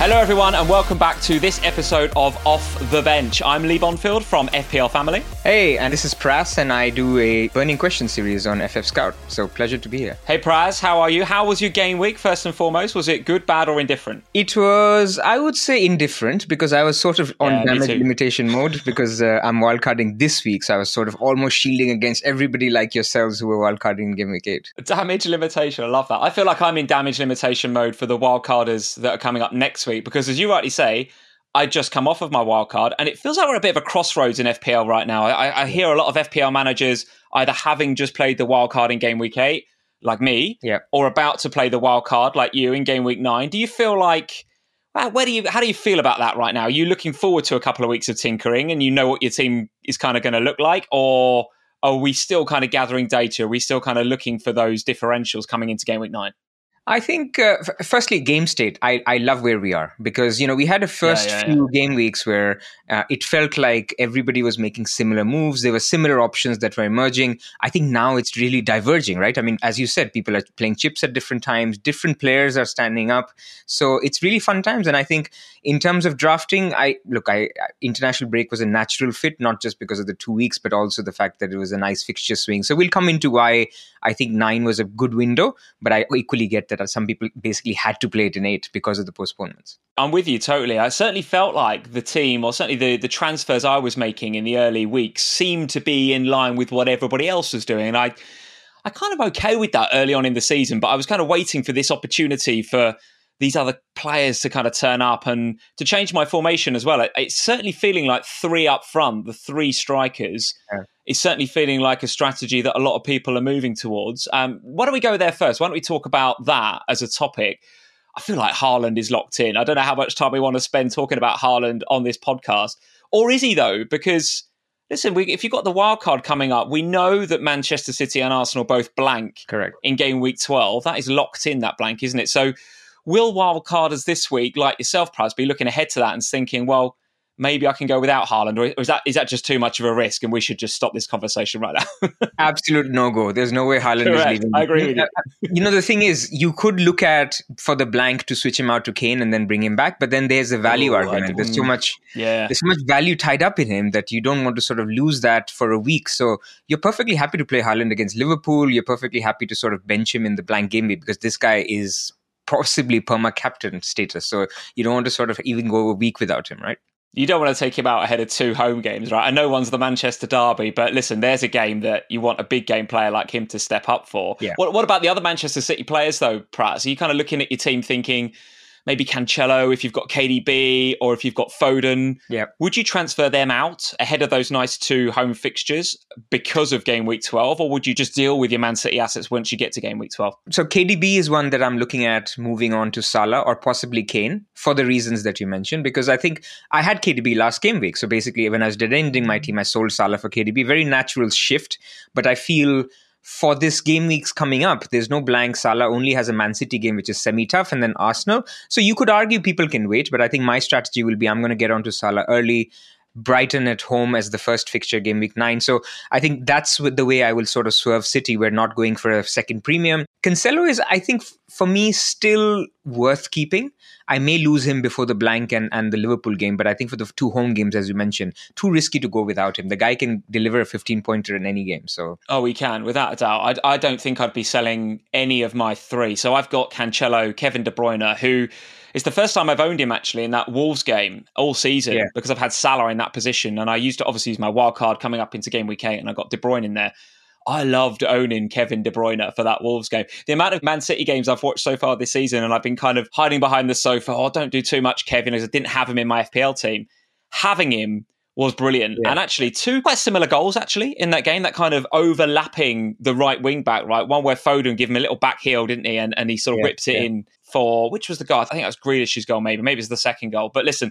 Hello everyone and welcome back to this episode of Off the Bench. I'm Lee Bonfield from FPL Family. Hey, and this is Pras and I do a Burning Question series on FF Scout. So pleasure to be here. Hey Pras, how are you? How was your game week first and foremost? Was it good, bad or indifferent? It was, I would say, indifferent because I was sort of on damage limitation mode because I'm wildcarding this week. So I was sort of almost shielding against everybody like yourselves who were wildcarding in game week 8. Damage limitation, I love that. I feel like I'm in damage limitation mode for the wildcarders that are coming up next week because, as you rightly say, I just come off of my wildcard and it feels like we're at a bit of a crossroads in FPL right now. I hear a lot of FPL managers either having just played the wildcard in game week 8, like me, or about to play the wildcard like you in game week 9. Do you feel like, how do you feel about that right now? Are you looking forward to a couple of weeks of tinkering and you know what your team is kind of going to look like? Or are we still kind of gathering data? Are we still kind of looking for those differentials coming into game week 9? I think, firstly, game state, I love where we are because, we had a few game weeks where it felt like everybody was making similar moves. There were similar options that were emerging. I think now it's really diverging, right? I mean, as you said, people are playing chips at different times. Different players are standing up. So it's really fun times. And I think in terms of drafting, international break was a natural fit, not just because of the 2 weeks, but also the fact that it was a nice fixture swing. So we'll come into why I think 9 was a good window, but I equally get that some people basically had to play it in 8 because of the postponements. I'm with you totally. I certainly felt like the team, or certainly the transfers I was making in the early weeks, seemed to be in line with what everybody else was doing. And I kind of okay with that early on in the season, but I was kind of waiting for this opportunity for these other players to kind of turn up and to change my formation as well. It's certainly feeling like 3 up front, the 3 strikers. Yeah. It's certainly feeling like a strategy that a lot of people are moving towards. Why don't we go there first? Why don't we talk about that as a topic? I feel like Haaland is locked in. I don't know how much time we want to spend talking about Haaland on this podcast. Or is he, though? Because, listen, if you've got the wild card coming up, we know that Manchester City and Arsenal both blank in game week 12. That is locked in, that blank, isn't it? So will wildcarders this week, like yourself, Pras, be looking ahead to that and thinking, well, maybe I can go without Haaland, or is that just too much of a risk and we should just stop this conversation right now? Absolute no-go. There's no way Haaland is leaving. I agree with you. The thing is, you could look at for the blank to switch him out to Kane and then bring him back, but then there's a value argument. There's so much value tied up in him that you don't want to sort of lose that for a week. So you're perfectly happy to play Haaland against Liverpool. You're perfectly happy to sort of bench him in the blank game week because this guy is possibly perma-captain status. So you don't want to sort of even go a week without him, right? You don't want to take him out ahead of 2 home games, right? I know one's the Manchester Derby, but listen, there's a game that you want a big game player like him to step up for. Yeah. What about the other Manchester City players, though, Pras? Are you kind of looking at your team thinking maybe Cancelo, if you've got KDB, or if you've got Foden? Yeah. Would you transfer them out ahead of those nice 2 home fixtures because of game week 12, or would you just deal with your Man City assets once you get to game week 12? So KDB is one that I'm looking at moving on to Salah or possibly Kane for the reasons that you mentioned, because I think I had KDB last game week. So basically, when I was ending my team, I sold Salah for KDB. Very natural shift, but I feel for this game weeks coming up, there's no blank. Salah only has a Man City game, which is semi-tough, and then Arsenal. So you could argue people can wait, but I think my strategy will be I'm going to get onto Salah early, Brighton at home as the first fixture, game week 9. So I think that's the way I will sort of swerve City. We're not going for a second premium. Cancelo is, I think, for me, still worth keeping. I may lose him before the blank and the Liverpool game, but I think for the 2 home games, as you mentioned, too risky to go without him. The guy can deliver a 15-pointer in any game. So he can, without a doubt. I don't think I'd be selling any of my 3. So I've got Cancelo, Kevin De Bruyne, who is the first time I've owned him actually in that Wolves game all season because I've had Salah in that position, and I used to obviously use my wild card coming up into game week 8, and I got De Bruyne in there. I loved owning Kevin De Bruyne for that Wolves game. The amount of Man City games I've watched so far this season, and I've been kind of hiding behind the sofa, don't do too much, Kevin, as I didn't have him in my FPL team. Having him was brilliant. Yeah. And actually 2 quite similar goals actually in that game, that kind of overlapping the right wing back, right? One where Foden gave him a little back heel, didn't he? And he sort of whipped it in for, which was the goal? I think that was Grealish's goal maybe. Maybe it was the second goal. But listen,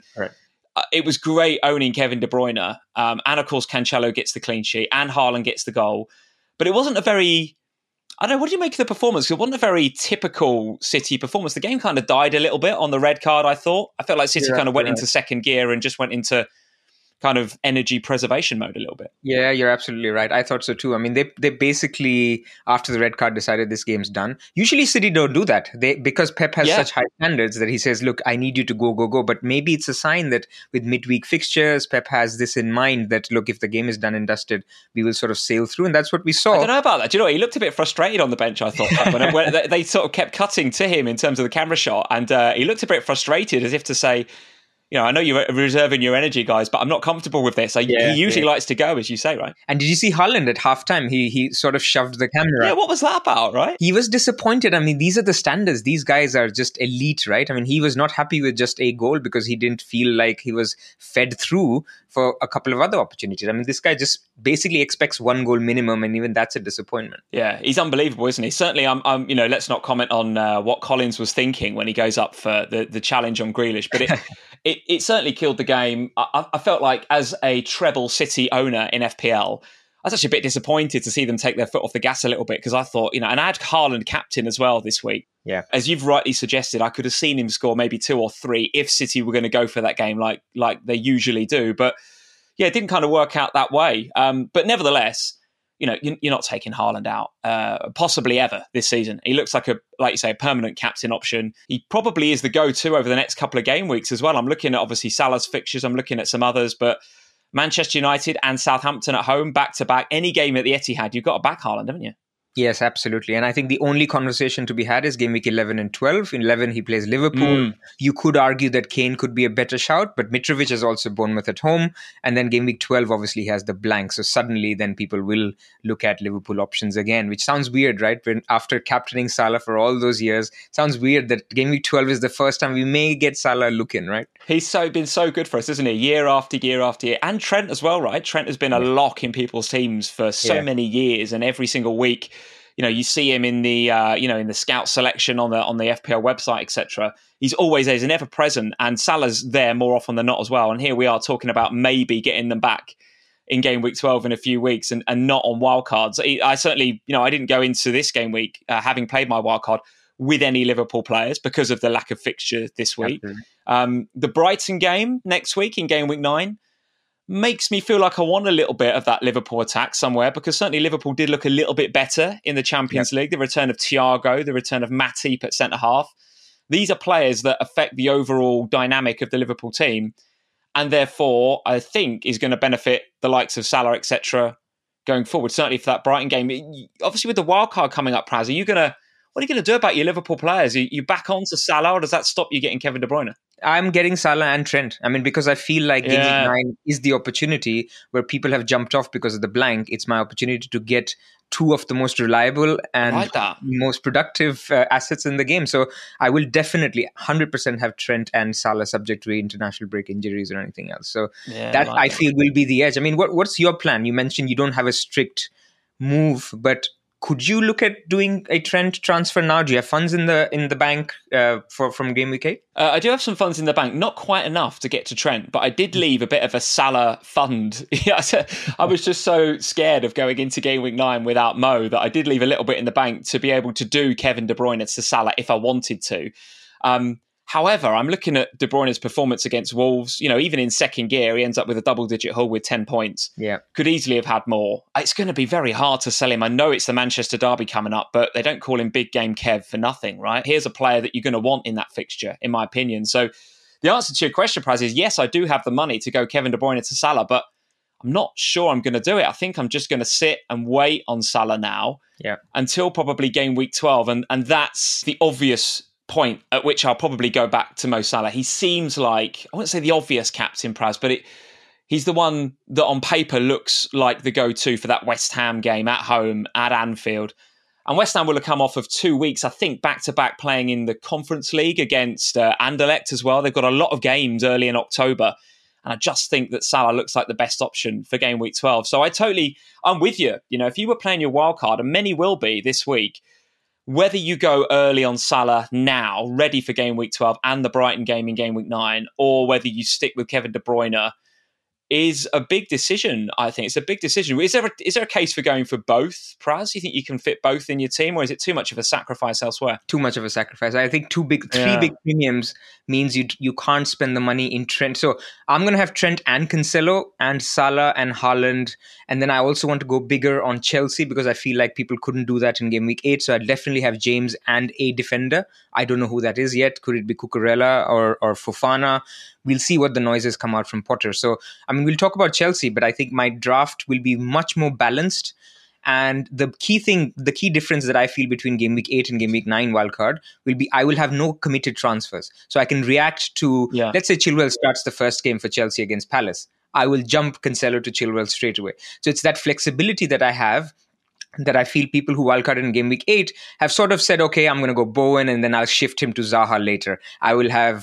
it was great owning Kevin De Bruyne. And of course, Cancelo gets the clean sheet and Haaland gets the goal. But it wasn't a very, I don't know, what do you make of the performance? It wasn't a very typical City performance. The game kind of died a little bit on the red card, I thought. I felt like City kind of went into second gear and just went into kind of energy preservation mode a little bit. Yeah, you're absolutely right. I thought so too. I mean, they basically, after the red card, decided this game's done. Usually City don't do that. Because Pep has such high standards that he says, look, I need you to go, go, go. But maybe it's a sign that with midweek fixtures, Pep has this in mind that, look, if the game is done and dusted, we will sort of sail through. And that's what we saw. I don't know about that. Do you know what? He looked a bit frustrated on the bench, I thought, when they sort of kept cutting to him in terms of the camera shot. And he looked a bit frustrated, as if to say, I know you're reserving your energy, guys, but I'm not comfortable with this. He usually likes to go, as you say, right? And did you see Haaland at halftime? He sort of shoved the camera. Yeah, what was that about, right? He was disappointed. I mean, these are the standards. These guys are just elite, right? I mean, he was not happy with just a goal because he didn't feel like he was fed through for a couple of other opportunities. I mean, this guy just basically expects 1 goal minimum, and even that's a disappointment. Yeah, he's unbelievable, isn't he? Certainly, I'm let's not comment on what Collins was thinking when he goes up for the challenge on Grealish, but it certainly killed the game. I felt like, as a treble City owner in FPL, I was actually a bit disappointed to see them take their foot off the gas a little bit, because I thought, and I had Haaland captain as well this week. Yeah. As you've rightly suggested, I could have seen him score maybe 2 or 3 if City were going to go for that game like they usually do. But yeah, it didn't kind of work out that way. But nevertheless, you're not taking Haaland out, possibly ever this season. He looks like a permanent captain option. He probably is the go-to over the next couple of game weeks as well. I'm looking at obviously Salah's fixtures. I'm looking at some others, but Manchester United and Southampton at home, back-to-back. Any game at the Etihad, you've got to back Haaland, haven't you? Yes, absolutely. And I think the only conversation to be had is game week 11 and 12. In 11, he plays Liverpool. You could argue that Kane could be a better shout, but Mitrovic is also Bournemouth at home. And then game week 12 obviously has the blank. So suddenly then people will look at Liverpool options again, which sounds weird, right? When after captaining Salah for all those years, sounds weird that game week 12 is the first time we may get Salah look in, right? He's been so good for us, isn't he? Year after year after year. And Trent as well, right? Trent has been a lock in people's teams for so many years, and every single week, you see him in the in the scout selection on the FPL website, etc. He's always there, he's never present, and Salah's there more often than not as well. And here we are talking about maybe getting them back in game week 12 in a few weeks, and not on wildcards. I certainly, I didn't go into this game week having played my wildcard with any Liverpool players because of the lack of fixture this week. The Brighton game next week in game week 9 makes me feel like I want a little bit of that Liverpool attack somewhere, because certainly Liverpool did look a little bit better in the Champions League. The return of Thiago, the return of Matip at centre-half. These are players that affect the overall dynamic of the Liverpool team, and therefore I think is going to benefit the likes of Salah, etc. going forward, certainly for that Brighton game. Obviously with the wildcard coming up, Praz, what are you going to do about your Liverpool players? You back on to Salah, or does that stop you getting Kevin De Bruyne? I'm getting Salah and Trent. I mean, because I feel like game week 9 is the opportunity where people have jumped off because of the blank. It's my opportunity to get 2 of the most reliable and most productive assets in the game. So I will definitely 100% have Trent and Salah, subject to international break injuries or anything else. So that I feel will be the edge. I mean, what's your plan? You mentioned you don't have a strict move, but could you look at doing a Trent transfer now? Do you have funds in the bank from game week 8? I do have some funds in the bank, not quite enough to get to Trent, but I did leave a bit of a Salah fund. I was just so scared of going into game week 9 without Mo that I did leave a little bit in the bank to be able to do Kevin De Bruyne to Salah if I wanted to. However, I'm looking at De Bruyne's performance against Wolves. Even in second gear, he ends up with a double-digit haul with 10 points. Yeah. Could easily have had more. It's going to be very hard to sell him. I know it's the Manchester derby coming up, but they don't call him Big Game Kev for nothing, right? Here's a player that you're going to want in that fixture, in my opinion. So the answer to your question, Praz, is yes, I do have the money to go Kevin De Bruyne to Salah, but I'm not sure I'm going to do it. I think I'm just going to sit and wait on Salah now until probably game week 12. And that's the obvious point at which I'll probably go back to Mo Salah. He seems like, I wouldn't say the obvious captain, Praz, but he's the one that on paper looks like the go-to for that West Ham game at home at Anfield. And West Ham will have come off of 2 weeks, I think, back-to-back playing in the Conference League against Anderlecht as well. They've got a lot of games early in October. And I just think that Salah looks like the best option for game week 12. So I'm with you. If you were playing your wild card, and many will be this week, whether you go early on Salah now, ready for game week 12 and the Brighton game in game week 9, or whether you stick with Kevin De Bruyne, is a big decision. I think it's a big decision. Is there a case for going for both, Praz? Do you think you can fit both in your team, or is it too much of a sacrifice elsewhere? Too much of a sacrifice. I think three big premiums means you can't spend the money in Trent. So I'm going to have Trent and Cancelo and Salah and Haaland. And then I also want to go bigger on Chelsea because I feel like people couldn't do that in game week 8. So I definitely have James and a defender. I don't know who that is yet. Could it be Cucurella or Fofana? We'll see what the noises come out from Potter. So, I mean, we'll talk about Chelsea, but I think my draft will be much more balanced. And the key difference that I feel between game week 8 and game week 9 wildcard will be I will have no committed transfers. So I can react to, let's say Chilwell starts the first game for Chelsea against Palace. I will jump Cancelo to Chilwell straight away. So it's that flexibility that I have that I feel people who wildcarded in game week 8 have sort of said, okay, I'm going to go Bowen and then I'll shift him to Zaha later. I will have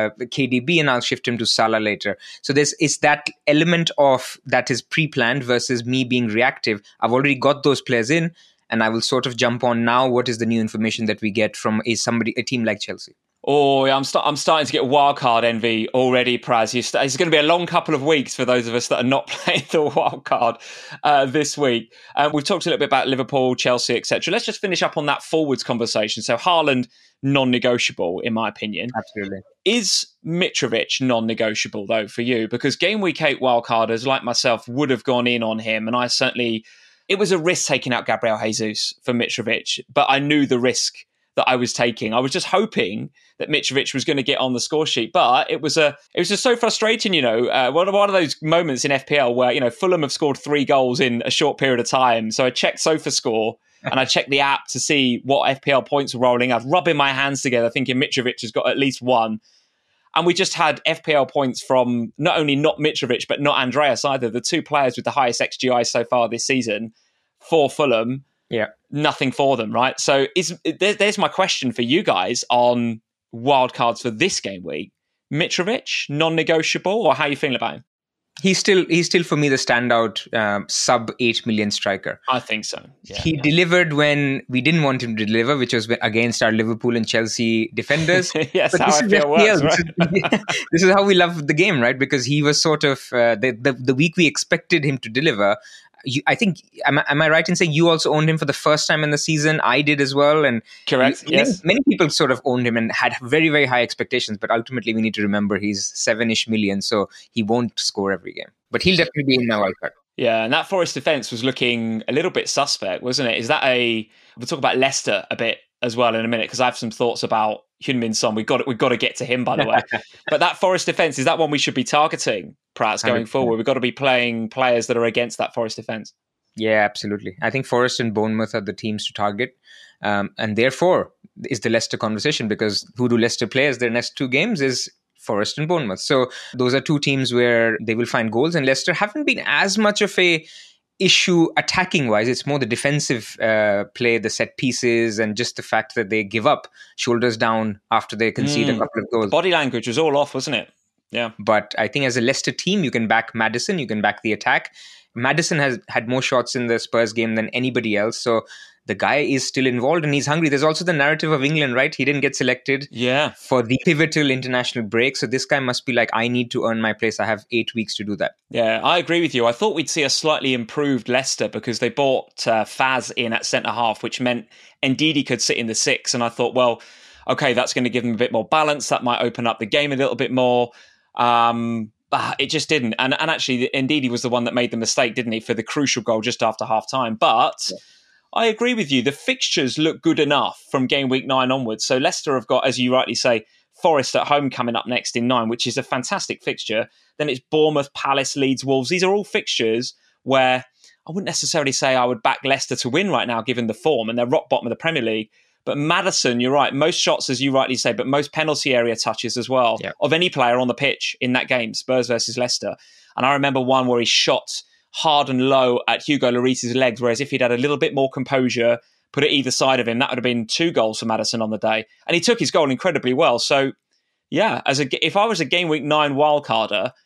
KDB and I'll shift him to Salah later. So it's that element of that is pre-planned versus me being reactive. I've already got those players in and I will sort of jump on now what is the new information that we get from a team like Chelsea. Oh, yeah, I'm starting to get wildcard envy already, Praz. It's going to be a long couple of weeks for those of us that are not playing the wildcard this week. We've talked a little bit about Liverpool, Chelsea, etc. Let's just finish up on that forwards conversation. So Haaland, non-negotiable, in my opinion. Absolutely. Is Mitrovic non-negotiable, though, for you? Because game week 8 wildcarders, like myself, would have gone in on him. And I certainly... It was a risk taking out Gabriel Jesus for Mitrovic, but I knew the risk that I was taking. I was just hoping that Mitrovic was going to get on the score sheet, but it was just so frustrating, one of those moments in FPL where, Fulham have scored 3 goals in a short period of time. So I checked SofaScore and I checked the app to see what FPL points were rolling. I was rubbing my hands together thinking Mitrovic has got at least one. And we just had FPL points from not only not Mitrovic, but not Andreas either, the 2 players with the highest XGI so far this season for Fulham. Yeah. Nothing for them, right? So there's my question for you guys on wildcards for this game week. Mitrovic, non-negotiable, or how are you feeling about him? He's still for me the standout sub 8 million striker. I think so. Yeah, he delivered when we didn't want him to deliver, which was against our Liverpool and Chelsea defenders. Yes, how I feel works, right? This is how we love the game, right? Because he was sort of the week we expected him to deliver. I think, am I right in saying you also owned him for the first time in the season? I did as well. And correct, yes. Many people sort of owned him and had very, very high expectations. But ultimately, we need to remember he's 7-ish million, so he won't score every game. But he'll definitely be in my wildcard. Yeah, and that Forest defence was looking a little bit suspect, wasn't it? We'll talk about Leicester a bit as well in a minute, because I have some thoughts about Heung-min Son. We've got to get to him, by the way. But that Forest defence, is that one we should be targeting, perhaps, going 100%. Forward? We've got to be playing players that are against that Forest defence. Yeah, absolutely. I think Forest and Bournemouth are the teams to target. And therefore, is the Leicester conversation, because who do Leicester play as their next 2 games is Forest and Bournemouth. So those are 2 teams where they will find goals, and Leicester haven't been as much of a issue attacking wise. It's more the defensive play, the set pieces, and just the fact that they give up shoulders down after they concede a couple of goals. The body language was all off, wasn't it? Yeah. But I think as a Leicester team, you can back Maddison, you can back the attack. Maddison has had more shots in the Spurs game than anybody else. So the guy is still involved and he's hungry. There's also the narrative of England, right? He didn't get selected for the pivotal international break. So this guy must be like, I need to earn my place. I have 8 weeks to do that. Yeah, I agree with you. I thought we'd see a slightly improved Leicester because they brought Faz in at centre-half, which meant Ndidi could sit in the 6. And I thought, well, okay, that's going to give them a bit more balance. That might open up the game a little bit more. It just didn't. And actually, Ndidi was the one that made the mistake, didn't he, for the crucial goal just after half-time. But I agree with you. The fixtures look good enough from game week 9 onwards. So Leicester have got, as you rightly say, Forest at home coming up next in 9, which is a fantastic fixture. Then it's Bournemouth, Palace, Leeds, Wolves. These are all fixtures where I wouldn't necessarily say I would back Leicester to win right now, given the form, and they're rock bottom of the Premier League. But Maddison, you're right, most shots, as you rightly say, but most penalty area touches as well of any player on the pitch in that game, Spurs versus Leicester. And I remember one where he shot hard and low at Hugo Lloris's legs, whereas if he'd had a little bit more composure, put it either side of him, that would have been 2 goals for Maddison on the day. And he took his goal incredibly well. So, yeah, if I was a game week 9 wildcarder,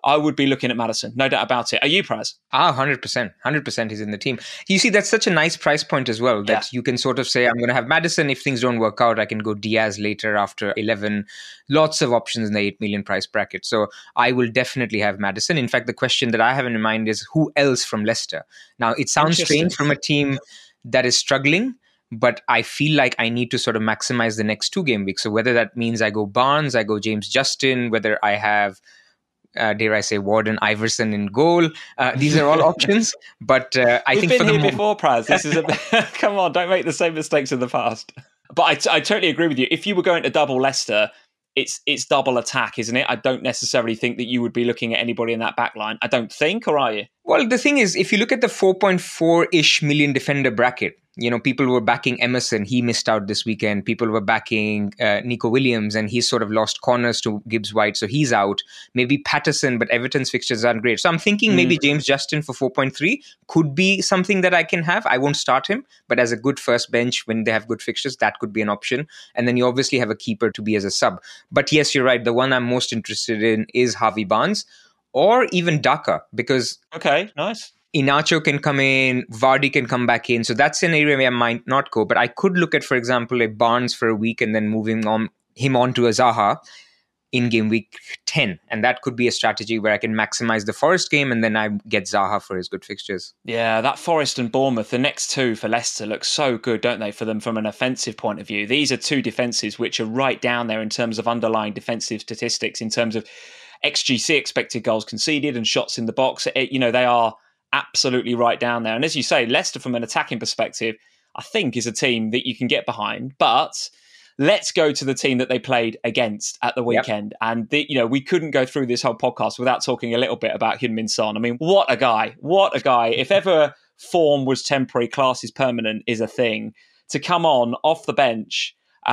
I would be looking at Maddison. No doubt about it. Are you, Praz? 100%. 100% he's in the team. You see, that's such a nice price point as well that you can sort of say, I'm going to have Maddison. If things don't work out, I can go Diaz later after 11. Lots of options in the 8 million price bracket. So I will definitely have Maddison. In fact, the question that I have in mind is who else from Leicester? Now, it sounds strange from a team that is struggling, but I feel like I need to sort of maximize the next 2 game weeks. So whether that means I go Barnes, I go James Justin, whether I have, dare I say, Warden Iverson in goal. These are all options. But I think we've been here before, Praz. This is come on, don't make the same mistakes in the past. But I totally agree with you. If you were going to double Leicester, it's double attack, isn't it? I don't necessarily think that you would be looking at anybody in that back line. I don't think, or are you? Well, the thing is, if you look at the 4.4-ish million defender bracket, people were backing Emerson. He missed out this weekend. People were backing Nico Williams, and he's sort of lost corners to Gibbs White, so he's out. Maybe Patterson, but Everton's fixtures aren't great. So I'm thinking maybe James Justin for 4.3 could be something that I can have. I won't start him, but as a good first bench when they have good fixtures, that could be an option. And then you obviously have a keeper to be as a sub. But yes, you're right. The one I'm most interested in is Harvey Barnes or even Daka, because... Okay, nice. Inacho can come in, Vardy can come back in. So that's an area where I might not go. But I could look at, for example, a Barnes for a week and then moving him on to a Zaha in game week 10. And that could be a strategy where I can maximize the Forest game and then I get Zaha for his good fixtures. Yeah, that Forest and Bournemouth, the next 2 for Leicester look so good, don't they, for them from an offensive point of view. These are 2 defences which are right down there in terms of underlying defensive statistics, in terms of XGC, expected goals conceded, and shots in the box. They are absolutely right down there. And as you say, Leicester from an attacking perspective, I think is a team that you can get behind. But let's go to the team that they played against at the weekend. Yep. And we couldn't go through this whole podcast without talking a little bit about Heung-min Son. I mean, what a guy. What a guy. If ever form was temporary, class is permanent is a thing. To come on off the bench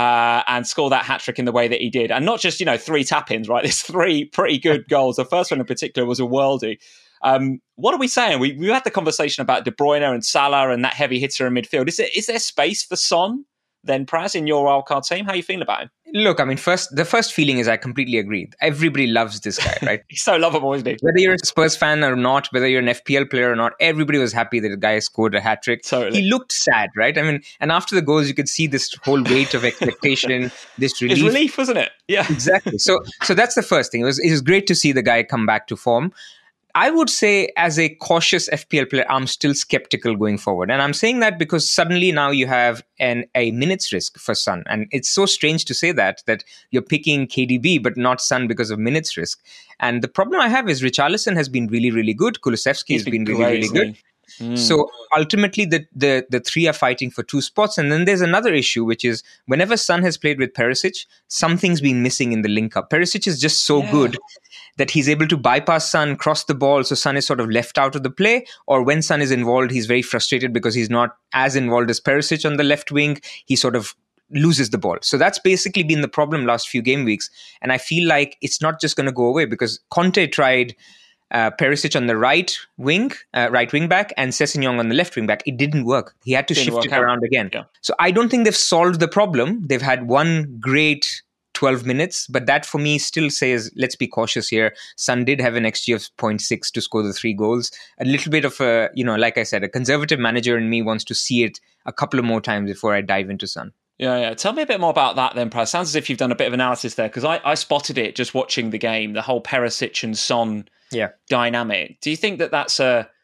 and score that hat-trick in the way that he did. And not just, 3 tap-ins, right? There's 3 pretty good goals. The first one in particular was a worldie. What are we saying? We had the conversation about De Bruyne and Salah and that heavy hitter in midfield. Is there space for Son then, Praz, in your wildcard team? How are you feeling about him? Look, I mean, the first feeling is I completely agree. Everybody loves this guy, right? He's so lovable, isn't he? Whether you're a Spurs fan or not, whether you're an FPL player or not, everybody was happy that the guy scored a hat-trick. Totally. He looked sad, right? I mean, and after the goals, you could see this whole weight of expectation, this relief. It's relief, wasn't it? Yeah. Exactly. So that's the first thing. It was great to see the guy come back to form. I would say as a cautious FPL player, I'm still skeptical going forward. And I'm saying that because suddenly now you have a minutes risk for Son. And it's so strange to say that you're picking KDB, but not Son because of minutes risk. And the problem I have is Richarlison has been really, really good. Kulusevski has been really, really good. So ultimately, the 3 are fighting for 2 spots. And then there's another issue, which is whenever Son has played with Perisic, something's been missing in the link-up. Perisic is just so good that he's able to bypass Son, cross the ball, so Son is sort of left out of the play. Or when Son is involved, he's very frustrated because he's not as involved as Perisic on the left wing. He sort of loses the ball. So that's basically been the problem last few game weeks. And I feel like it's not just going to go away because Conte tried Perisic on the right wing back, and Sessegnon on the left wing back. It didn't work. He had to shift it around again. Yeah. So I don't think they've solved the problem. They've had one great 12 minutes, but that for me still says, let's be cautious here. Son did have an XG of 0.6 to score the 3 goals. A little bit of a, like I said, a conservative manager in me wants to see it a couple of more times before I dive into Son. Yeah. Tell me a bit more about that then, Praz. Sounds as if you've done a bit of analysis there, because I spotted it just watching the game, the whole Perisic and Son dynamic. Do you think that's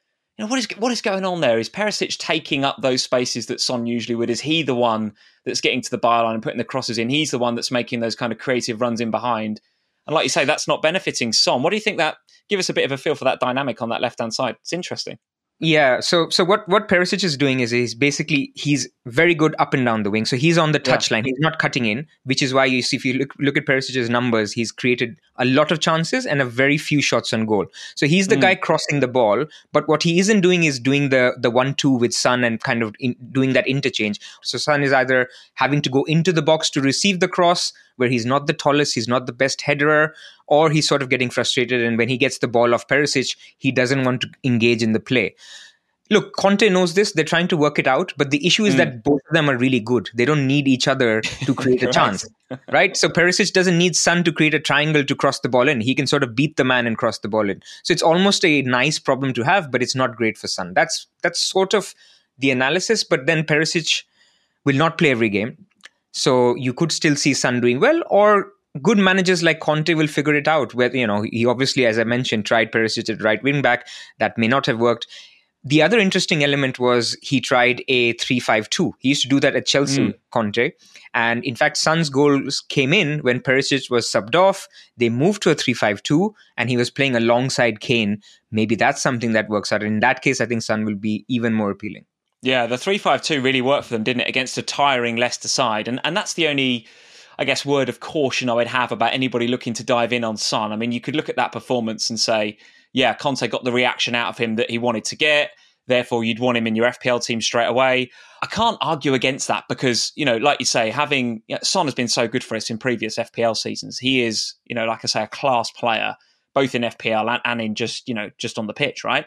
what is going on there? Is Perisic taking up those spaces that Son usually would? Is he the one that's getting to the byline and putting the crosses in? He's the one that's making those kind of creative runs in behind. And like you say, that's not benefiting Son. What do you think give us a bit of a feel for that dynamic on that left-hand side? It's interesting. Yeah, so what Perisic is doing is he's very good up and down the wing. So he's on the touchline. He's not cutting in, which is why you see, if you look at Perisic's numbers, he's created a lot of chances and a very few shots on goal. So he's the guy crossing the ball, but what he isn't doing is doing the 1-2 with Son and kind of doing that interchange. So Son is either having to go into the box to receive the cross, where he's not the tallest, he's not the best headerer, or he's sort of getting frustrated, and when he gets the ball off Perisic, he doesn't want to engage in the play. Look, Conte knows this. They're trying to work it out. But the issue is that both of them are really good. They don't need each other to create a chance, right? So Perisic doesn't need Son to create a triangle to cross the ball in. He can sort of beat the man and cross the ball in. So it's almost a nice problem to have, but it's not great for Son. That's sort of the analysis. But then Perisic will not play every game. So you could still see Son doing well, or good managers like Conte will figure it out. Where, he obviously, as I mentioned, tried Perisic at right wing back. That may not have worked. The other interesting element was he tried a 3-5-2. He used to do that at Chelsea, Conte. And in fact, Son's goals came in when Perisic was subbed off. They moved to a 3-5-2 and he was playing alongside Kane. Maybe that's something that works out. And in that case, I think Son will be even more appealing. Yeah, the 3-5-2 really worked for them, didn't it, against a tiring Leicester side. And that's the only, I guess, word of caution I would have about anybody looking to dive in on Son. I mean, you could look at that performance and say, yeah, Conte got the reaction out of him that he wanted to get. Therefore, you'd want him in your FPL team straight away. I can't argue against that because, like you say, Son has been so good for us in previous FPL seasons. He is, like I say, a class player, both in FPL and in just on the pitch, right?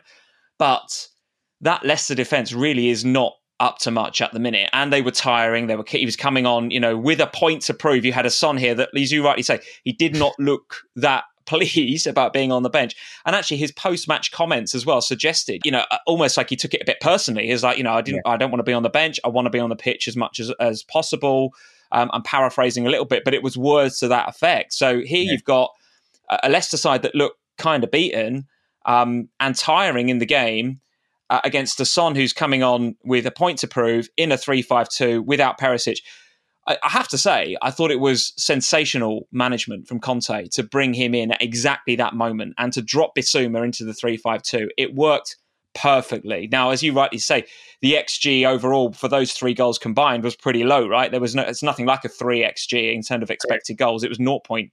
But that Leicester defence really is not up to much at the minute. And they were tiring. He was coming on, with a point to prove. You had a Son here that, as you rightly say, he did not look that pleased about being on the bench. And actually his post-match comments as well suggested, almost like he took it a bit personally. He's like, I don't want to be on the bench. I want to be on the pitch as much as possible. I'm paraphrasing a little bit, but it was words to that effect. So here you've got a Leicester side that looked kind of beaten and tiring in the game against a Son who's coming on with a point to prove in a 3-5-2 without Perisic. I have to say, I thought it was sensational management from Conte to bring him in at exactly that moment and to drop Bissouma into the 3-5-2. It worked perfectly. Now, as you rightly say, the XG overall for those three goals combined was pretty low, right? It's nothing like a 3 XG in terms of expected goals. It was 0.4,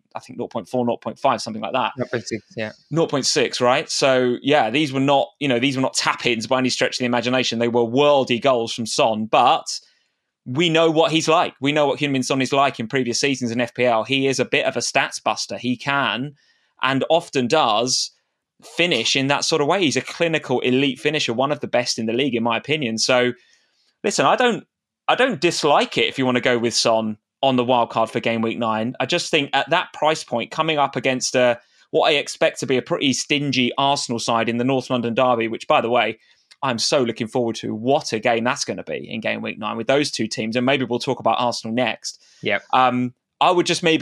0.5, something like that. 0.6, yeah. 0.6, right? So, yeah, these were not tap-ins by any stretch of the imagination. They were worldy goals from Son, but we know what he's like. We know what Heung-min Son is like in previous seasons in FPL. He is a bit of a stats buster. He can, and often does, finish in that sort of way. He's a clinical elite finisher, one of the best in the league, in my opinion. So, listen, I don't dislike it if you want to go with Son on the wildcard for game week 9. I just think at that price point, coming up against what I expect to be a pretty stingy Arsenal side in the North London derby, which, by the way, I'm so looking forward to. What a game that's going to be in game week 9 with those two teams. And maybe we'll talk about Arsenal next. Yep. I would just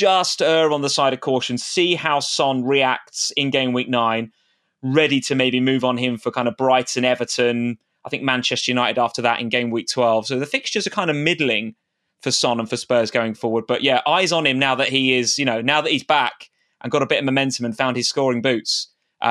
err on the side of caution, see how Son reacts in game week 9, ready to maybe move on him for kind of Brighton, Everton, I think Manchester United after that in game week 12. So the fixtures are kind of middling for Son and for Spurs going forward. But yeah, eyes on him now that he is, now that he's back and got a bit of momentum and found his scoring boots.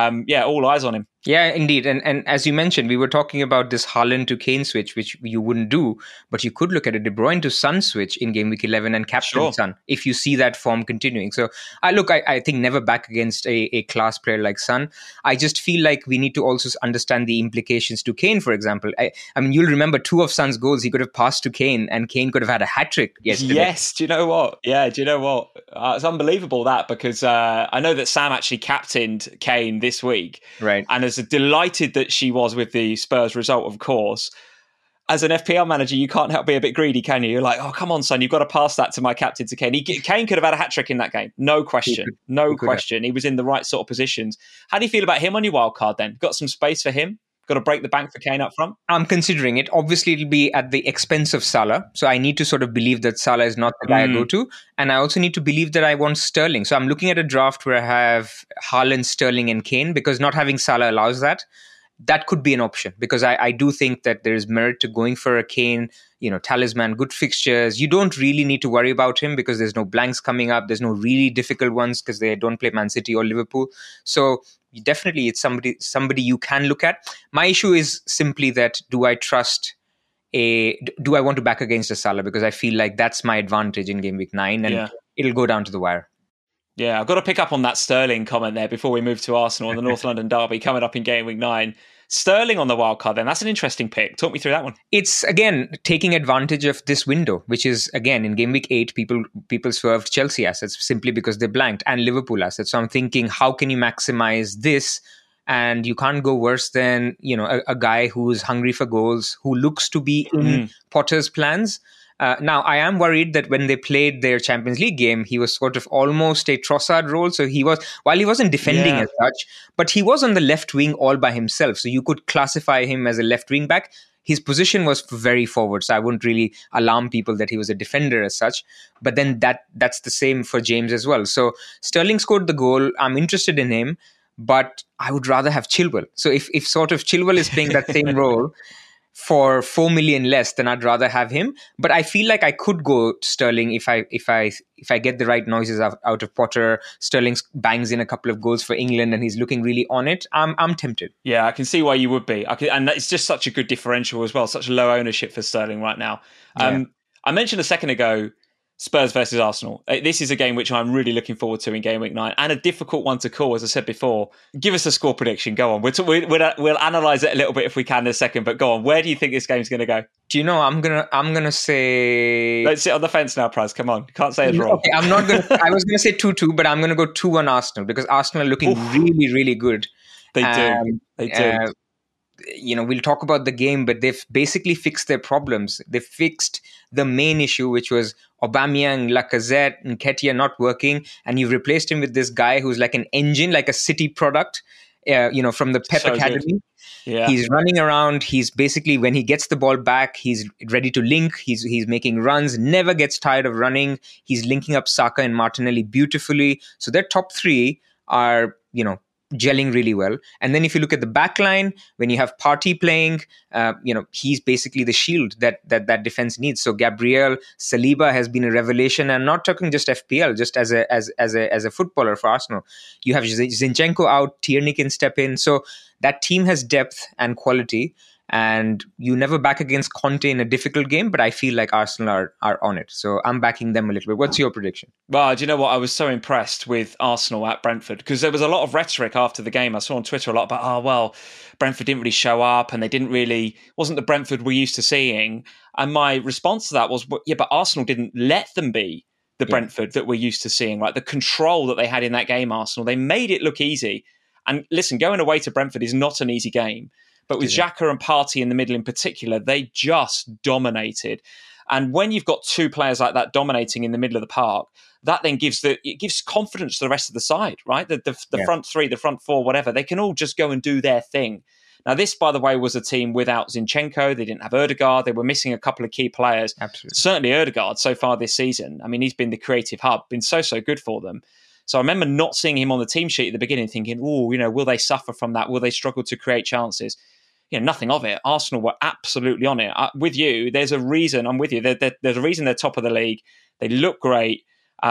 All eyes on him. Yeah, indeed. And as you mentioned, we were talking about this Haaland to Kane switch, which you wouldn't do, but you could look at a De Bruyne to Son switch in game week 11 and captain Son if you see that form continuing. So I think never back against a class player like Son. I just feel like we need to also understand the implications to Kane, for example. I mean, you'll remember 2 of Son's goals he could have passed to Kane and Kane could have had a hat-trick yesterday. Yes, do you know what? Yeah, do you know what? It's unbelievable that because I know that Sam actually captained Kane this week. Right. And as delighted that she was with the Spurs result, of course, as an FPL manager, you can't help be a bit greedy, can you? You're like, oh, come on, son, you've got to pass that to my captain, to Kane. Kane could have had a hat-trick in that game. No question. No question. He was in the right sort of positions. How do you feel about him on your wild card then? Got some space for him? Got to break the bank for Kane up front? I'm considering it. Obviously, it'll be at the expense of Salah. So I need to sort of believe that Salah is not the guy I go to. And I also need to believe that I want Sterling. So I'm looking at a draft where I have Haaland, Sterling and Kane, because not having Salah allows that. That could be an option because I do think that there is merit to going for a Kane, talisman, good fixtures. You don't really need to worry about him because there's no blanks coming up. There's no really difficult ones because they don't play Man City or Liverpool. So definitely it's somebody you can look at. My issue is simply that do I want to back against a Salah, because I feel like that's my advantage in game week 9 and it'll go down to the wire. Yeah, I've got to pick up on that Sterling comment there before we move to Arsenal and the North London derby coming up in game week 9. Sterling on the wildcard then, that's an interesting pick. Talk me through that one. It's, again, taking advantage of this window, which is, again, in game week 8, people swerved Chelsea assets simply because they blanked and Liverpool assets. So I'm thinking, how can you maximize this and you can't go worse than, a guy who's hungry for goals, who looks to be in Potter's plans. Now, I am worried that when they played their Champions League game, he was sort of almost a Trossard role. So while he wasn't defending as such, but he was on the left wing all by himself. So you could classify him as a left wing back. His position was very forward, so I wouldn't really alarm people that he was a defender as such. But then that's the same for James as well. So Sterling scored the goal. I'm interested in him, but I would rather have Chilwell. So if sort of Chilwell is playing that same role for 4 million less, then I'd rather have him. But I feel like I could go Sterling if I get the right noises out of Potter. Sterling bangs in a couple of goals for England and he's looking really on it. I'm tempted. Yeah, I can see why you would be. And it's just such a good differential as well. Such low ownership for Sterling right now. I mentioned a second ago Spurs versus Arsenal. This is a game which I'm really looking forward to in game week 9, and a difficult one to call, as I said before. Give us a score prediction. Go on. We'll analyse it a little bit if we can in a second, but go on. Where do you think this game's going to go? Do you know? I'm gonna say. Let's sit on the fence now, Praz. Come on, can't say it's wrong. Okay, I'm not gonna. I was gonna say 2-2, but I'm gonna go 2-1 Arsenal because Arsenal are looking really, really good. They do. They do. We'll talk about the game, but they've basically fixed their problems. They fixed the main issue, which was Aubameyang, Lacazette, and Nketiah not working, and you've replaced him with this guy who's like an engine, like a City product, from the Pep Academy. Yeah. He's running around. He's basically, when he gets the ball back, he's ready to link. He's making runs, never gets tired of running. He's linking up Saka and Martinelli beautifully. So their top three are, gelling really well. And then if you look at the back line, when you have Partey playing, he's basically the shield that defense needs. So Gabriel, Saliba has been a revelation, and not talking just FPL, just as a footballer for Arsenal. You have Zinchenko out, Tierney can step in. So that team has depth and quality, and you never back against Conte in a difficult game, but I feel like Arsenal are on it. So I'm backing them a little bit. What's your prediction? Well, do you know what? I was so impressed with Arsenal at Brentford because there was a lot of rhetoric after the game. I saw on Twitter a lot about, Brentford didn't really show up and they wasn't the Brentford we're used to seeing. And my response to that was, but Arsenal didn't let them be the Brentford that we're used to seeing. Like the control that they had in that game, Arsenal, they made it look easy. And listen, going away to Brentford is not an easy game. But with Xhaka and Partey in the middle in particular, they just dominated. And when you've got two players like that dominating in the middle of the park, that then gives confidence to the rest of the side, right? The front three, the front four, whatever, they can all just go and do their thing. Now, this, by the way, was a team without Zinchenko. They didn't have Ødegaard. They were missing a couple of key players. Absolutely. Certainly Ødegaard so far this season. I mean, he's been the creative hub, been so good for them. So I remember not seeing him on the team sheet at the beginning thinking, will they suffer from that? Will they struggle to create chances? Nothing of it. Arsenal were absolutely on it. With you, there's a reason. I'm with you. There's a reason they're top of the league. They look great.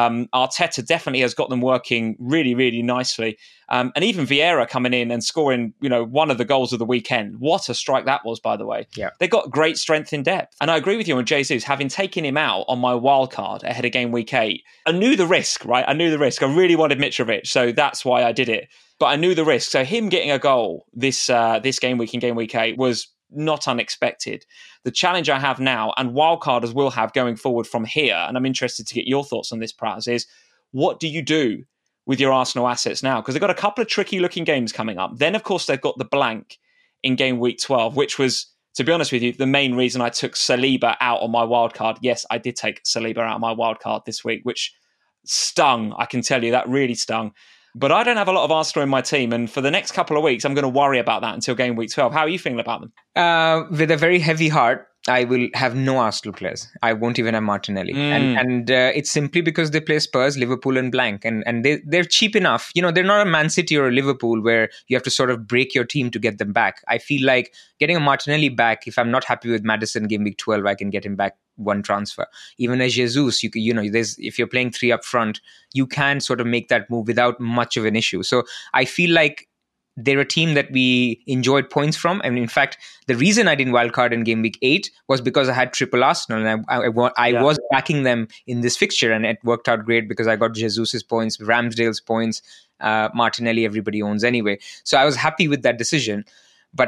Arteta definitely has got them working really, really nicely. And even Vieira coming in and scoring, one of the goals of the weekend. What a strike that was, by the way. Yeah. They got great strength in depth. And I agree with you on Jesus, having taken him out on my wild card ahead of game week 8. I knew the risk, right? I knew the risk. I really wanted Mitrovic, so that's why I did it. But I knew the risk. So him getting a goal this game week in game week 8 was not unexpected. The challenge I have now, and wildcarders will have going forward from here, and I'm interested to get your thoughts on this, Praz, is what do you do with your Arsenal assets now? Because they've got a couple of tricky-looking games coming up. Then, of course, they've got the blank in game week 12, which was, to be honest with you, the main reason I took Saliba out on my wildcard. Yes, I did take Saliba out on my wildcard this week, which stung. I can tell you that really stung. But I don't have a lot of Arsenal in my team, and for the next couple of weeks, I'm going to worry about that until game week 12. How are you feeling about them? With a very heavy heart, I will have no Arsenal players. I won't even have Martinelli. And it's simply because they play Spurs, Liverpool and blank. And they're cheap enough. They're not a Man City or a Liverpool where you have to sort of break your team to get them back. I feel like getting a Martinelli back, if I'm not happy with Maddison game week 12, I can get him back one transfer. Even as Jesus, if you're playing 3 up front, you can sort of make that move without much of an issue. So I feel like they're a team that we enjoyed points from. And in fact, the reason I didn't wildcard in game week 8 was because I had triple Arsenal and I was backing them in this fixture, and it worked out great because I got Jesus's points, Ramsdale's points, Martinelli, everybody owns anyway. So I was happy with that decision. But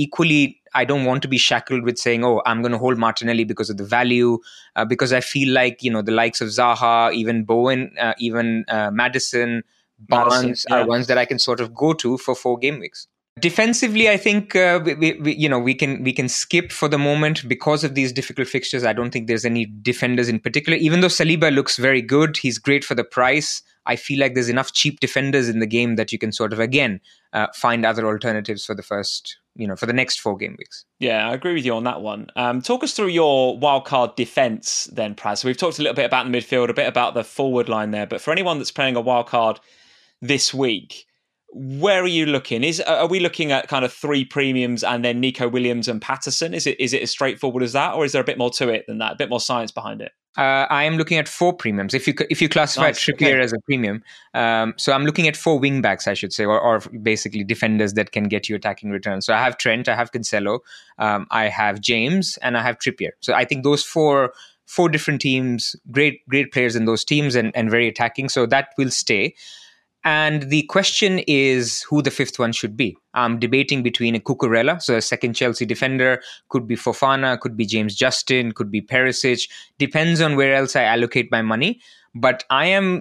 I don't want to be shackled with saying, I'm going to hold Martinelli because of the value, because I feel like, the likes of Zaha, even Bowen, even Maddison, Barnes are ones that I can sort of go to for 4 game weeks. Defensively, I think we can skip for the moment because of these difficult fixtures. I don't think there's any defenders in particular. Even though Saliba looks very good, he's great for the price. I feel like there's enough cheap defenders in the game that you can sort of again find other alternatives for the next 4 game weeks. Yeah, I agree with you on that one. Talk us through your wildcard defence then, Praz. So we've talked a little bit about the midfield, a bit about the forward line there, but for anyone that's playing a wildcard this week, where are you looking? Are we looking at kind of 3 premiums and then Nico Williams and Patterson? Is it as straightforward as that, or is there a bit more to it than that? A bit more science behind it? I am looking at 4 premiums. If you classify Trippier as a premium, so I'm looking at 4 wing backs, I should say, or basically defenders that can get you attacking returns. So I have Trent, I have Cancelo, I have James, and I have Trippier. So I think those four different teams, great players in those teams, and very attacking. So that will stay. And the question is who the 5th one should be. I'm debating between a Cucurella, so a second Chelsea defender, could be Fofana, could be James Justin, could be Perisic. Depends on where else I allocate my money. But I'm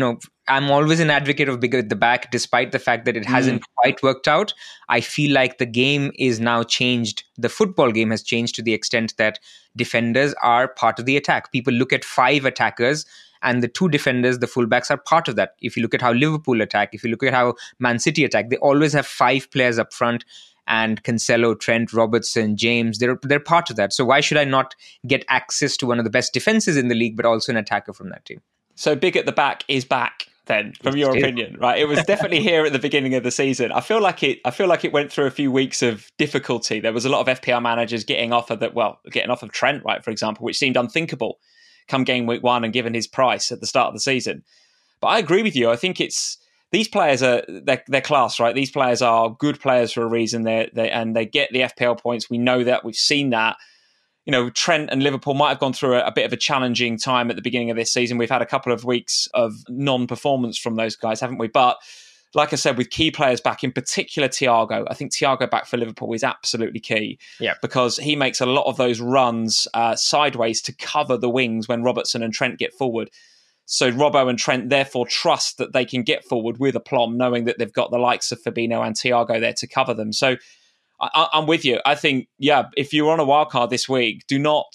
always an advocate of bigger at the back, despite the fact that it hasn't quite worked out. I feel like the game is now changed. The football game has changed to the extent that defenders are part of the attack. People look at 5 attackers, and the 2 defenders, the fullbacks, are part of that. If you look at how Liverpool attack, if you look at how Man City attack, they always have 5 players up front, and Cancelo, Trent, Robertson, James, they're part of that. So why should I not get access to one of the best defenses in the league, but also an attacker from that team? So big at the back is back then, from your opinion, right? It was definitely here at the beginning of the season. I feel like it went through a few weeks of difficulty. There was a lot of FPL managers getting off of Trent, right, for example, which seemed unthinkable come game week 1 and given his price at the start of the season. But I agree with you. I think these players they're class, right? These players are good players for a reason. They get the FPL points. We know that. We've seen that. Trent and Liverpool might have gone through a bit of a challenging time at the beginning of this season. We've had a couple of weeks of non-performance from those guys, haven't we? But like I said, with key players back, in particular Thiago, I think Thiago back for Liverpool is absolutely key. Yeah. Because he makes a lot of those runs sideways to cover the wings when Robertson and Trent get forward. So Robbo and Trent therefore trust that they can get forward with aplomb, knowing that they've got the likes of Fabinho and Thiago there to cover them. So I'm with you. I think, if you're on a wildcard this week, do not...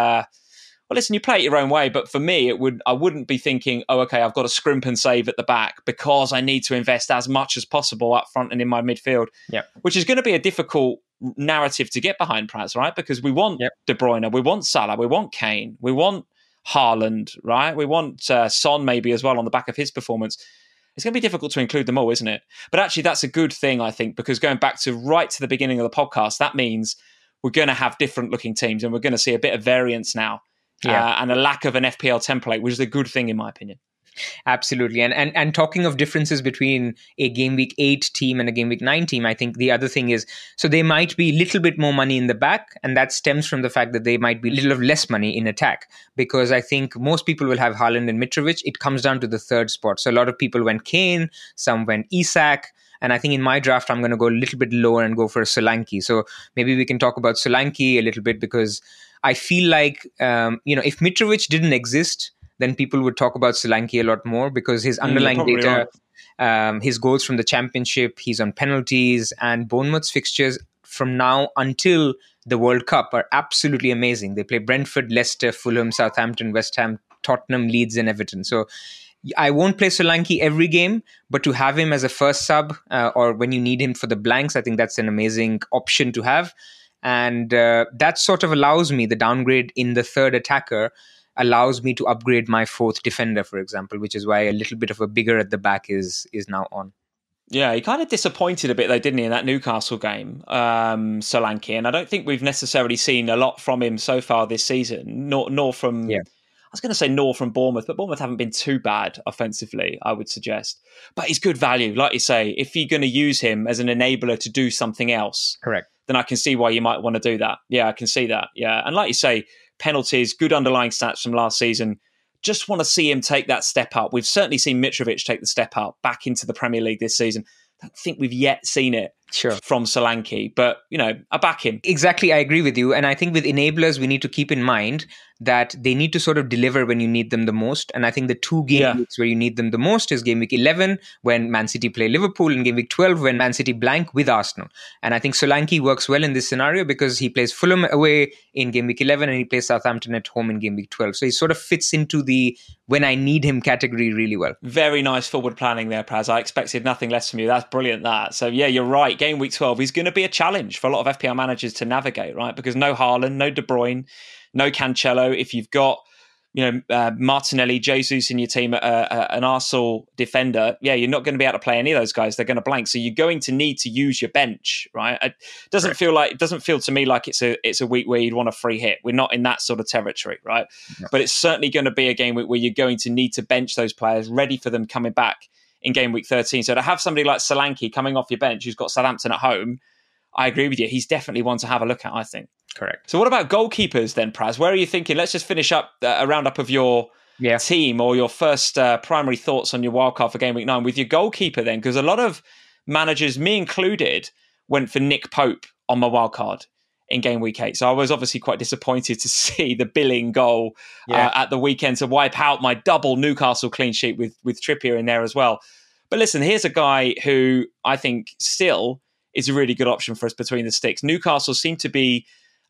listen, you play it your own way, but for me, I wouldn't be thinking, okay, I've got to scrimp and save at the back because I need to invest as much as possible up front and in my midfield, which is going to be a difficult narrative to get behind, Praz, right? Because we want De Bruyne, we want Salah, we want Kane, we want Haaland, right? We want Son maybe as well on the back of his performance. It's going to be difficult to include them all, isn't it? But actually, that's a good thing, I think, because going back to the beginning of the podcast, that means we're going to have different looking teams and we're going to see a bit of variance now. And a lack of an FPL template, which is a good thing in my opinion. Absolutely. And talking of differences between a game week 8 team and a game week 9 team, I think the other thing is, so they might be a little bit more money in the back, and that stems from the fact that they might be a little of less money in attack, because I think most people will have Haaland and Mitrovic. It comes down to the 3rd spot. So a lot of people went Kane, some went Isak, and I think in my draft, I'm going to go a little bit lower and go for Solanke. So maybe we can talk about Solanke a little bit, because I feel like, if Mitrovic didn't exist, then people would talk about Solanke a lot more, because his underlying data, his goals from the championship, he's on penalties, and Bournemouth's fixtures from now until the World Cup are absolutely amazing. They play Brentford, Leicester, Fulham, Southampton, West Ham, Tottenham, Leeds, and Everton. So I won't play Solanke every game, but to have him as a first sub or when you need him for the blanks, I think that's an amazing option to have. And that sort of allows me, the downgrade in the 3rd attacker allows me to upgrade my 4th defender, for example, which is why a little bit of a bigger at the back is now on. Yeah, he kind of disappointed a bit though, didn't he, in that Newcastle game, Solanke. And I don't think we've necessarily seen a lot from him so far this season, nor from... Yeah. I was going to say nor from Bournemouth, but Bournemouth haven't been too bad offensively, I would suggest. But he's good value, like you say. If you're going to use him as an enabler to do something else, correct, then I can see why you might want to do that. Yeah, I can see that. Yeah, and like you say, penalties, good underlying stats from last season. Just want to see him take that step up. We've certainly seen Mitrovic take the step up back into the Premier League this season. I don't think we've yet seen it from Solanke, but, I back him. Exactly, I agree with you. And I think with enablers, we need to keep in mind that they need to sort of deliver when you need them the most. And I think the two game weeks where you need them the most is game week 11 when Man City play Liverpool, and game week 12 when Man City blank with Arsenal. And I think Solanke works well in this scenario because he plays Fulham away in game week 11 and he plays Southampton at home in game week 12. So he sort of fits into the when I need him category really well. Very nice forward planning there, Praz. I expected nothing less from you. That's brilliant, that. So yeah, you're right. Game week 12 is going to be a challenge for a lot of FPL managers to navigate, right? Because no Haaland, no De Bruyne, no Cancelo. If you've got, Martinelli, Jesus in your team, an Arsenal defender, you're not going to be able to play any of those guys. They're going to blank. So you're going to need to use your bench, right? It doesn't feel to me like it's a week where you'd want a free hit. We're not in that sort of territory, right? No. But it's certainly going to be a game week where you're going to need to bench those players, ready for them coming back in game week 13. So to have somebody like Solanke coming off your bench who's got Southampton at home, I agree with you. He's definitely one to have a look at, I think. Correct. So what about goalkeepers then, Praz? Where are you thinking? Let's just finish up a roundup of your team or your first primary thoughts on your wildcard for game week 9 with your goalkeeper then, because a lot of managers, me included, went for Nick Pope on my wildcard in game week 8. So I was obviously quite disappointed to see the Billing goal at the weekend to wipe out my double Newcastle clean sheet with Trippier in there as well. But listen, here's a guy who I think still is a really good option for us between the sticks. Newcastle seem to be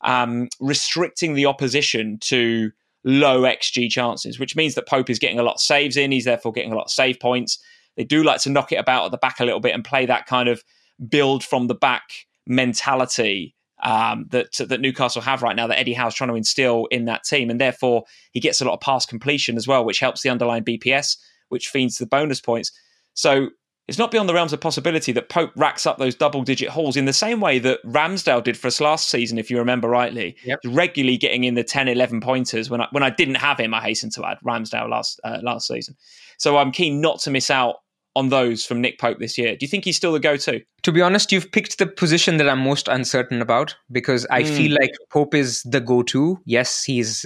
restricting the opposition to low XG chances, which means that Pope is getting a lot of saves in. He's therefore getting a lot of save points. They do like to knock it about at the back a little bit and play that kind of build from the back mentality that Newcastle have right now, that Eddie Howe's trying to instill in that team. And therefore, he gets a lot of pass completion as well, which helps the underlying BPS, which feeds the bonus points. So it's not beyond the realms of possibility that Pope racks up those double-digit hauls in the same way that Ramsdale did for us last season, if you remember rightly. Yep. Regularly getting in the 10, 11 pointers when I didn't have him, I hasten to add, Ramsdale last season. So I'm keen not to miss out on those from Nick Pope this year. Do you think he's still the go-to? To be honest, you've picked the position that I'm most uncertain about, because I feel like Pope is the go-to. Yes, he's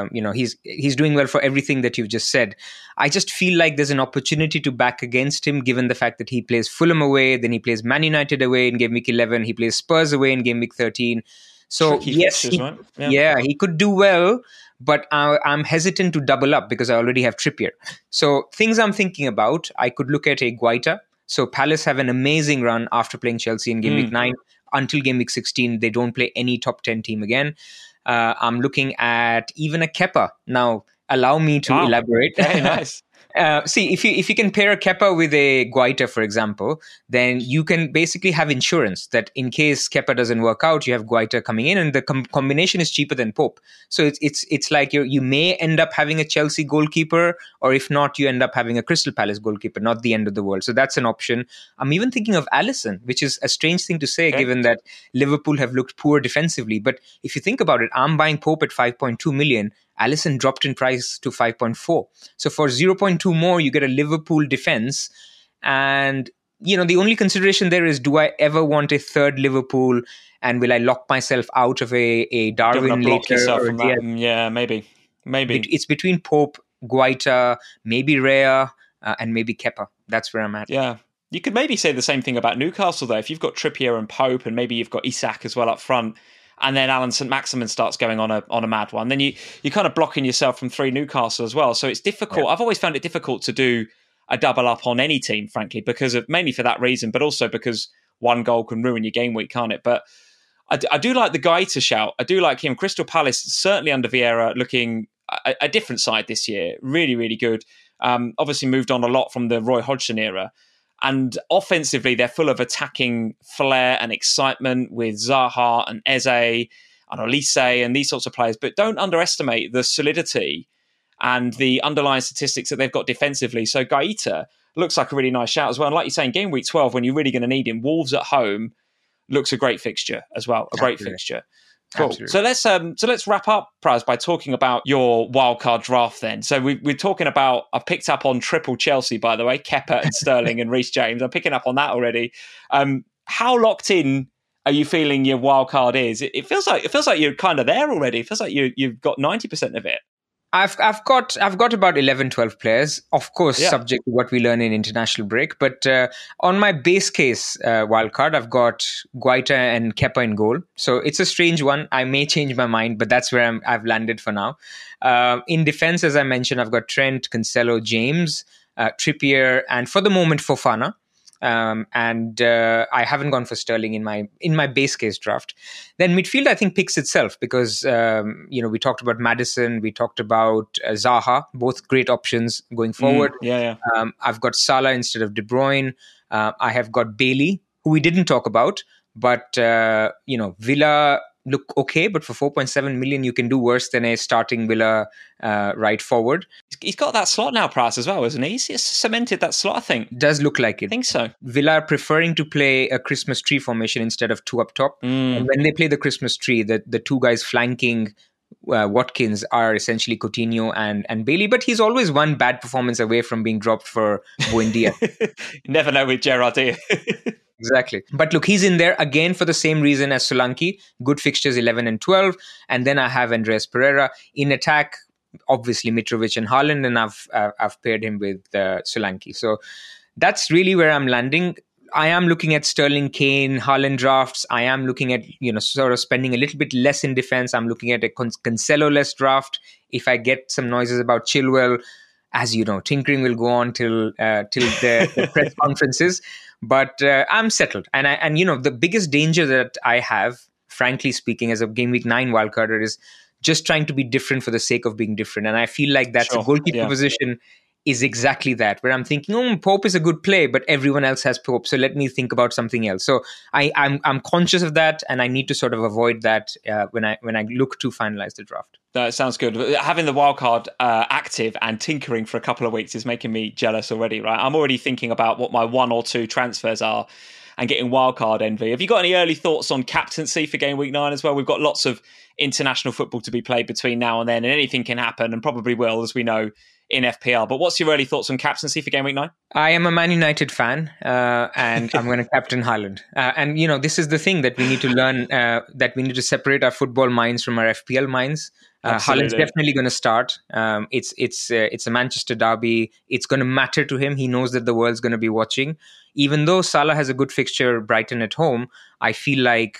doing well for everything that you've just said. I just feel like there's an opportunity to back against him, given the fact that he plays Fulham away, then he plays Man United away in game week 11, he plays Spurs away in game week 13. So yes, he could do well, but I'm hesitant to double up because I already have Trippier. So things I'm thinking about, I could look at a Guaita. So Palace have an amazing run after playing Chelsea in game week 9. Until game week 16, they don't play any top 10 team again. I'm looking at even a Kepa. Now, allow me to elaborate. Very nice. See, if you can pair a Kepa with a Guaita, for example, then you can basically have insurance that in case Kepa doesn't work out, you have Guaita coming in, and the combination is cheaper than Pope. So it's like you may end up having a Chelsea goalkeeper, or if not, you end up having a Crystal Palace goalkeeper. Not the end of the world. So that's an option. I'm even thinking of Alisson, which is a strange thing to say, given that Liverpool have looked poor defensively. But if you think about it, I'm buying Pope at 5.2 million. Alisson dropped in price to 5.4. So for 0.2 more, you get a Liverpool defense. And, the only consideration there is, do I ever want a third Liverpool? And will I lock myself out of a Darwin later? Yeah, maybe. It's between Pope, Guaita, maybe Raya, and maybe Kepa. That's where I'm at. Yeah. You could maybe say the same thing about Newcastle, though. If you've got Trippier and Pope, and maybe you've got Isak as well up front, and then Alan St. Maximin starts going on a mad one, then you're kind of blocking yourself from 3 Newcastle as well. So it's difficult. Yeah. I've always found it difficult to do a double up on any team, frankly, mainly for that reason, but also because one goal can ruin your game week, can't it? But I do like the guy to shout. I do like him. Crystal Palace, certainly under Vieira, looking a different side this year. Really, really good. Obviously moved on a lot from the Roy Hodgson era. And offensively, they're full of attacking flair and excitement with Zaha and Eze and Olise and these sorts of players. But don't underestimate the solidity and the underlying statistics that they've got defensively. So Guaita looks like a really nice shout as well. And like you're saying, game week 12, when you're really going to need him, Wolves at home looks a great fixture as well. Great fixture. Cool. Absolutely. So let's wrap up, Praz, by talking about your wildcard draft then. So we're talking about, I've picked up on triple Chelsea, by the way, Kepa and Sterling and Reece James. I'm picking up on that already. How locked in are you feeling your wildcard is? It feels like you're kind of there already. It feels like you've got 90% of it. I've got about 11, 12 players, of course, subject to what we learn in international break. But on my base case wildcard, I've got Guaita and Kepa in goal. So it's a strange one. I may change my mind, but that's where I've landed for now. In defense, as I mentioned, I've got Trent, Cancelo, James, Trippier, and for the moment, Fofana. I haven't gone for Sterling in my base case draft. Then midfield, I think, picks itself because we talked about Maddison, we talked about Zaha, both great options going forward. I've got Salah instead of De Bruyne. I have got Bailey, who we didn't talk about, but Villa look okay, but for 4.7 million, you can do worse than a starting Villa right forward. He's got that slot now, Price, as well, isn't he? He's cemented that slot, I think. Does look like it. I think so. Villa are preferring to play a Christmas tree formation instead of two up top. And when they play the Christmas tree, the two guys flanking Watkins are essentially Coutinho and Bailey, but he's always one bad performance away from being dropped for Buendia. You never know with Gerrard, do you? Exactly. But look, he's in there again for the same reason as Solanke. Good fixtures 11 and 12. And then I have Andreas Pereira. In attack, obviously Mitrovic and Haaland, and I've paired him with Solanke. So that's really where I'm landing. I am looking at Sterling, Kane, Haaland drafts. I am looking at, sort of spending a little bit less in defense. I'm looking at a Cancelo-less draft. If I get some noises about Chilwell, as you know, tinkering will go on till the press conferences. But I'm settled. And the biggest danger that I have, frankly speaking, as a Game Week 9 wildcarder is just trying to be different for the sake of being different. And I feel like that's a goalkeeper position is exactly that, where I'm thinking, Pope is a good play, but everyone else has Pope, so let me think about something else. So I'm conscious of that, and I need to sort of avoid that when I look to finalize the draft. That sounds good. Having the wildcard active and tinkering for a couple of weeks is making me jealous already, right? I'm already thinking about what my 1 or 2 transfers are and getting wildcard envy. Have you got any early thoughts on captaincy for Game Week 9 as well? We've got lots of international football to be played between now and then, and anything can happen, and probably will, as we know, in FPL. But what's your early thoughts on captaincy for Game Week 9? I am a Man United fan, and I'm going to captain Haaland. And this is the thing that we need to learn, that we need to separate our football minds from our FPL minds. Haaland's definitely going to start. It's a Manchester derby. It's going to matter to him. He knows that the world's going to be watching. Even though Salah has a good fixture, Brighton at home, I feel like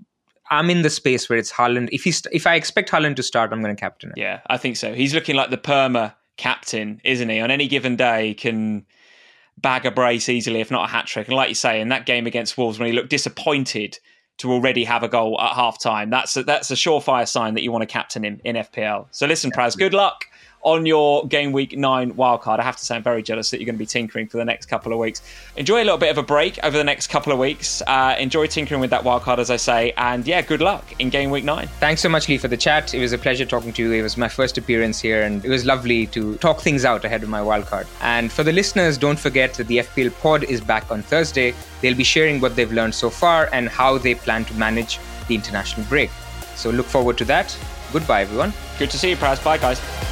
I'm in the space where it's Haaland. If I expect Haaland to start, I'm going to captain him. Yeah, I think so. He's looking like the perma captain, isn't he? On any given day, can bag a brace easily, if not a hat trick. And like you say, in that game against Wolves, when he looked disappointed to already have a goal at half time, that's a surefire sign that you want to captain him in FPL. So listen, Praz, good luck on your Game Week 9 wildcard. I have to say I'm very jealous that you're going to be tinkering for the next couple of weeks. Enjoy a little bit of a break over the next couple of weeks. Enjoy tinkering with that wildcard, as I say. And yeah, good luck in Game Week 9. Thanks so much, Lee, for the chat. It was a pleasure talking to you. It was my first appearance here, and it was lovely to talk things out ahead of my wildcard. And for the listeners, don't forget that the FPL pod is back on Thursday. They'll be sharing what they've learned so far and how they plan to manage the international break. So look forward to that. Goodbye, everyone. Good to see you, Praz. Bye, guys.